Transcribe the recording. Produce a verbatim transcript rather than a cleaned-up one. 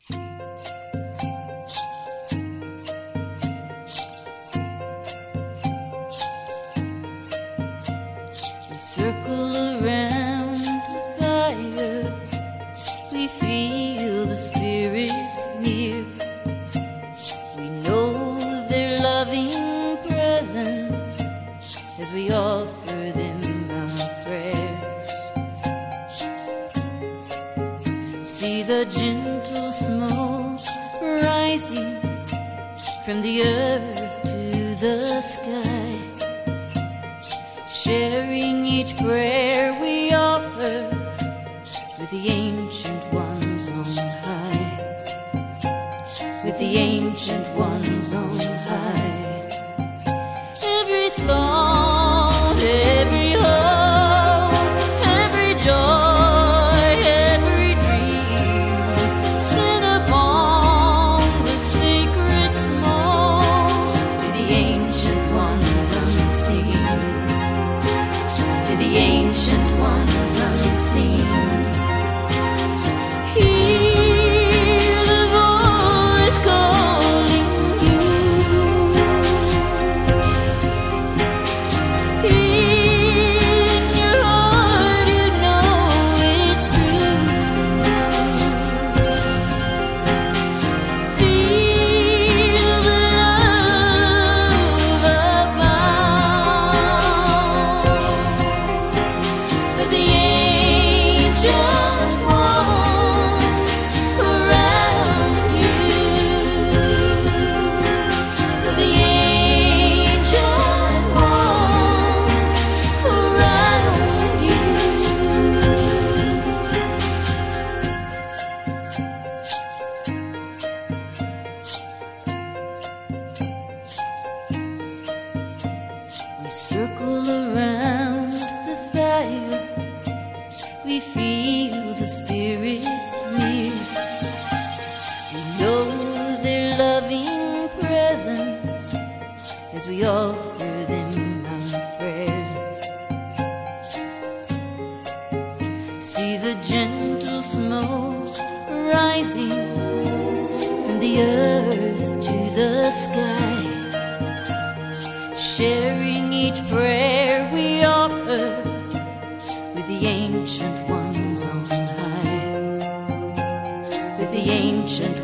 We circle around the fire, we feel the spirits near. We know their loving presence as we offer them our prayers. See the gentle smoke rising from the earth to the sky, sharing each prayer we offer with the ancient ones on high, with the ancient ones on high. Every thought, every hope, every joy, every dream, sent upon the sacred smoke to the ancient ones unseen, to the ancient ones unseen. Hear the voice calling you. In your heart you know it's true. Feel the love abound of the ancient ones around you, of the ancient ones around you. We circle around the fire, we feel the spirits near. We know their loving presence as we offer them our prayers. See the gentle smoke rising from the earth to the sky, sharing each prayer we offer with the ancient ones on high, with the ancient